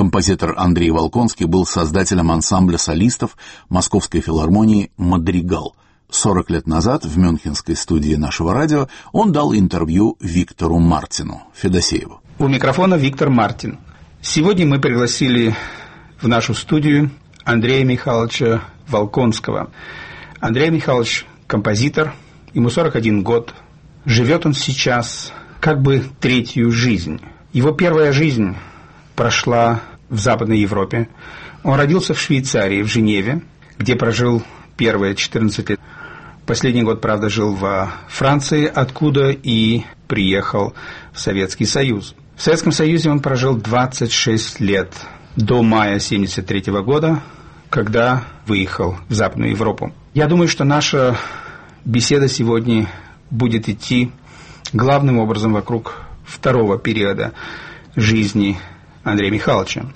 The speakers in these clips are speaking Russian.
Композитор Андрей Волконский был создателем ансамбля солистов Московской филармонии «Мадригал». 40 лет назад в мюнхенской студии нашего радио он дал интервью Виктору Мартину Федосееву. У микрофона Виктор Мартин. Сегодня мы пригласили в нашу студию Андрея Михайловича Волконского. Андрей Михайлович – композитор, ему 41 год. Живет он сейчас как бы третью жизнь. Его первая жизнь прошла в Западной Европе. Он родился в Швейцарии, в Женеве, где прожил первые 14 лет. Последний год, правда, жил во Франции, откуда и приехал в Советский Союз. В Советском Союзе он прожил 26 лет, до мая 1973 года, когда выехал в Западную Европу. Я думаю, что наша беседа сегодня будет идти главным образом вокруг второго периода жизни Андрея Михайловича.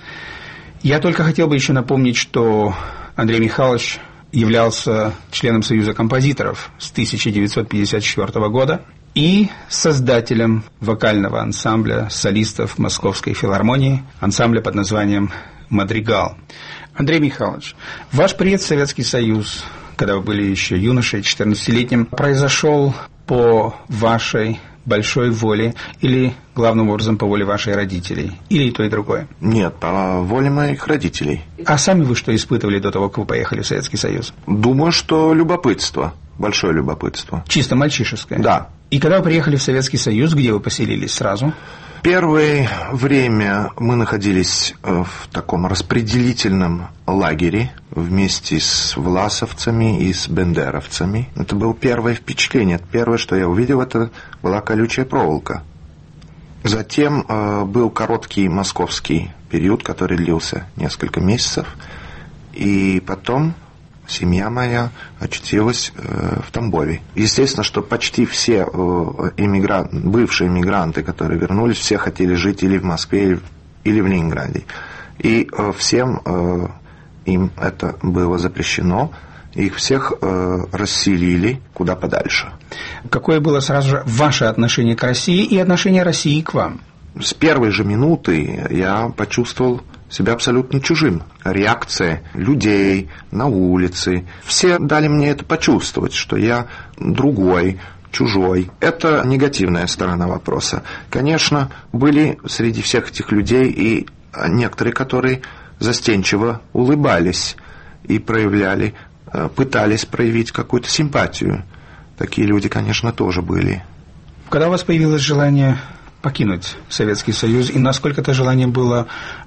Я только хотел бы еще напомнить, что Андрей Михайлович являлся членом Союза композиторов с 1954 года и создателем вокального ансамбля солистов Московской филармонии, ансамбля под названием «Мадригал». Андрей Михайлович, ваш приезд в Советский Союз, когда вы были еще юношей, 14-летним, произошел по вашей большой воле или, главным образом, по воле ваших родителей? Или и то, и другое? Нет, по воле моих родителей. А сами вы что испытывали до того, как вы поехали в Советский Союз? Думаю, что любопытство, большое любопытство. Чисто мальчишеское? Да. И когда вы приехали в Советский Союз, где вы поселились сразу? Первое время мы находились в таком распределительном лагере вместе с власовцами и с бендеровцами. Это было первое впечатление. Первое, что я увидел, это была колючая проволока. Затем был короткий московский период, который длился несколько месяцев. И потом семья моя очутилась в Тамбове. Естественно, что почти все бывшие эмигранты, которые вернулись, все хотели жить или в Москве, или в Ленинграде. И всем им это было запрещено. Их всех расселили куда подальше. Какое было сразу же ваше отношение к России и отношение России к вам? С первой же минуты я почувствовал себя абсолютно чужим. Реакция людей на улице. Все дали мне это почувствовать, что я другой, чужой. Это негативная сторона вопроса. Конечно, были среди всех этих людей и некоторые, которые застенчиво улыбались и пытались проявить какую-то симпатию. Такие люди, конечно, тоже были. Когда у вас появилось желание покинуть Советский Союз, и насколько это желание было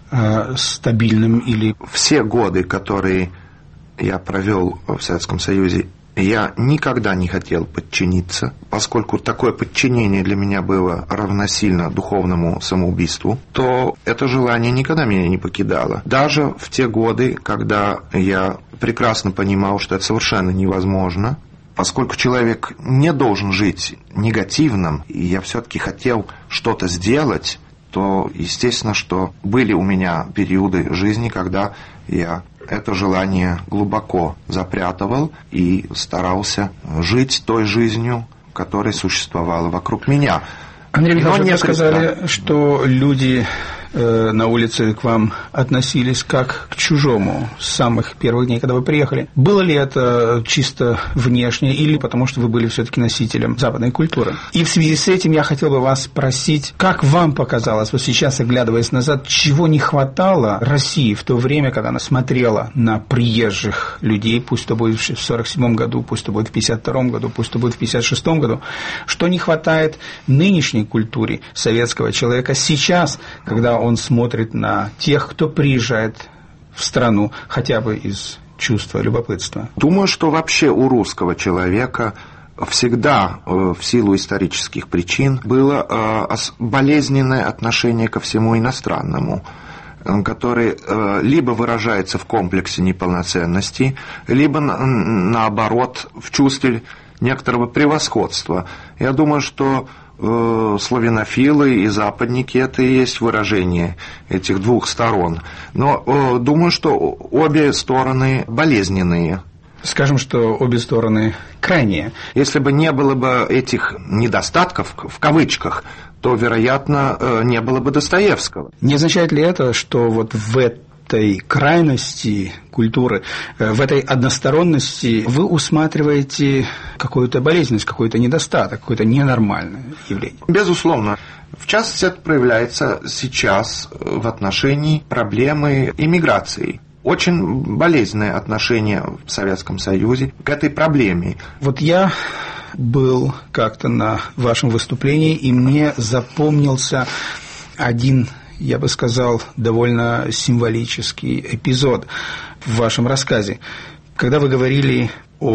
стабильным или... Все годы, которые я провел в Советском Союзе, я никогда не хотел подчиниться, поскольку такое подчинение для меня было равносильно духовному самоубийству, то это желание никогда меня не покидало. Даже в те годы, когда я прекрасно понимал, что это совершенно невозможно, поскольку человек не должен жить негативным, и я все-таки хотел что-то сделать, то естественно, что были у меня периоды жизни, когда я это желание глубоко запрятывал и старался жить той жизнью, которая существовала вокруг меня. Андрей Михайлович, вы сказали, что люди на улице к вам относились как к чужому с самых первых дней, когда вы приехали. Было ли это чисто внешне или потому, что вы были все-таки носителем западной культуры? И в связи с этим я хотел бы вас спросить, как вам показалось, вот сейчас, оглядываясь назад, чего не хватало России в то время, когда она смотрела на приезжих людей, пусть это будет в 1947 году, пусть это будет в 1952 году, пусть это будет в 1956 году, что не хватает нынешней культуре советского человека сейчас, когда он смотрит на тех, кто приезжает в страну хотя бы из чувства любопытства? Думаю, что вообще у русского человека всегда в силу исторических причин было болезненное отношение ко всему иностранному, который либо выражается в комплексе неполноценности, либо наоборот в чувстве некоторого превосходства. Я думаю, что славянофилы и западники – это и есть выражение этих двух сторон. Но думаю, что обе стороны болезненные. Скажем, что обе стороны крайние. Если бы не было бы этих недостатков, в кавычках, то, вероятно, не было бы Достоевского. Не означает ли это, что вот в этой крайности культуры, в этой односторонности вы усматриваете какую-то болезненность, какой-то недостаток, какое-то ненормальное явление? Безусловно. В частности, это проявляется сейчас в отношении проблемы иммиграции. Очень болезненное отношение в Советском Союзе к этой проблеме. Вот я был как-то на вашем выступлении, и мне запомнился один, я бы сказал, довольно символический эпизод в вашем рассказе, когда вы говорили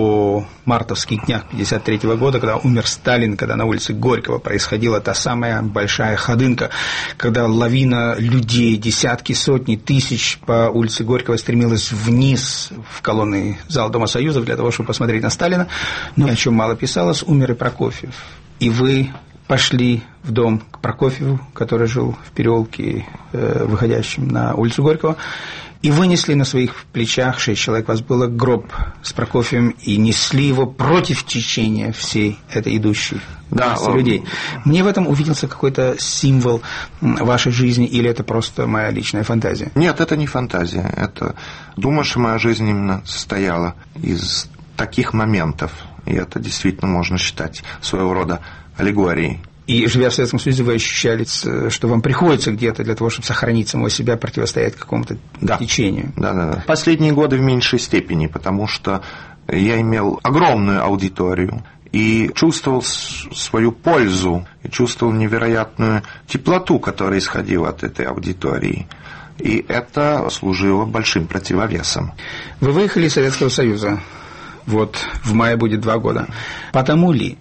о мартовских днях 1953 года, когда умер Сталин, когда на улице Горького происходила та самая большая ходынка, когда лавина людей, десятки, сотни тысяч по улице Горького стремилась вниз в колонны зала Дома Союзов для того, чтобы посмотреть на Сталина, но о чем мало писалось, умер и Прокофьев. И вы пошли в дом к Прокофьеву, который жил в переулке, выходящем на улицу Горького, и вынесли на своих плечах, 6 человек вас было, гроб с Прокофьевым, и несли его против течения всей этой идущей массы людей. Мне в этом увиделся какой-то символ вашей жизни, или это просто моя личная фантазия? Нет, это не фантазия. Это, думаю, что моя жизнь именно состояла из таких моментов, и это действительно можно считать своего рода аллегорией. И, живя в Советском Союзе, вы ощущали, что вам приходится где-то для того, чтобы сохранить самого себя, противостоять какому-то течению? Да. Последние годы в меньшей степени, потому что я имел огромную аудиторию и чувствовал свою пользу, и чувствовал невероятную теплоту, которая исходила от этой аудитории. И это служило большим противовесом. Вы выехали из Советского Союза, вот в мае будет 2 года. Потому ли,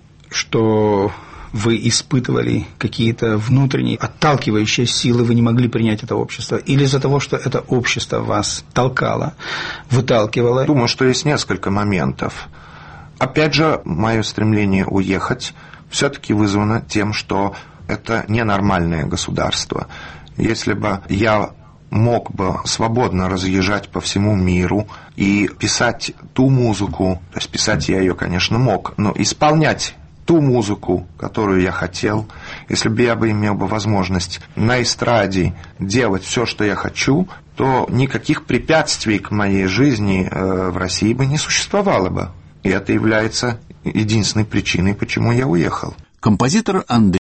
что вы испытывали какие-то внутренние отталкивающие силы, вы не могли принять это общество? Или из-за того, что это общество вас толкало, выталкивало? Думаю, что есть несколько моментов. Опять же, мое стремление уехать все-таки вызвано тем, что это ненормальное государство. Если бы я мог бы свободно разъезжать по всему миру и писать ту музыку, то есть писать я ее, конечно, мог, но исполнять ту музыку, которую я хотел, если бы я имел возможность на эстраде делать все, что я хочу, то никаких препятствий к моей жизни в России бы не существовало бы. И это является единственной причиной, почему я уехал. Композитор Андрей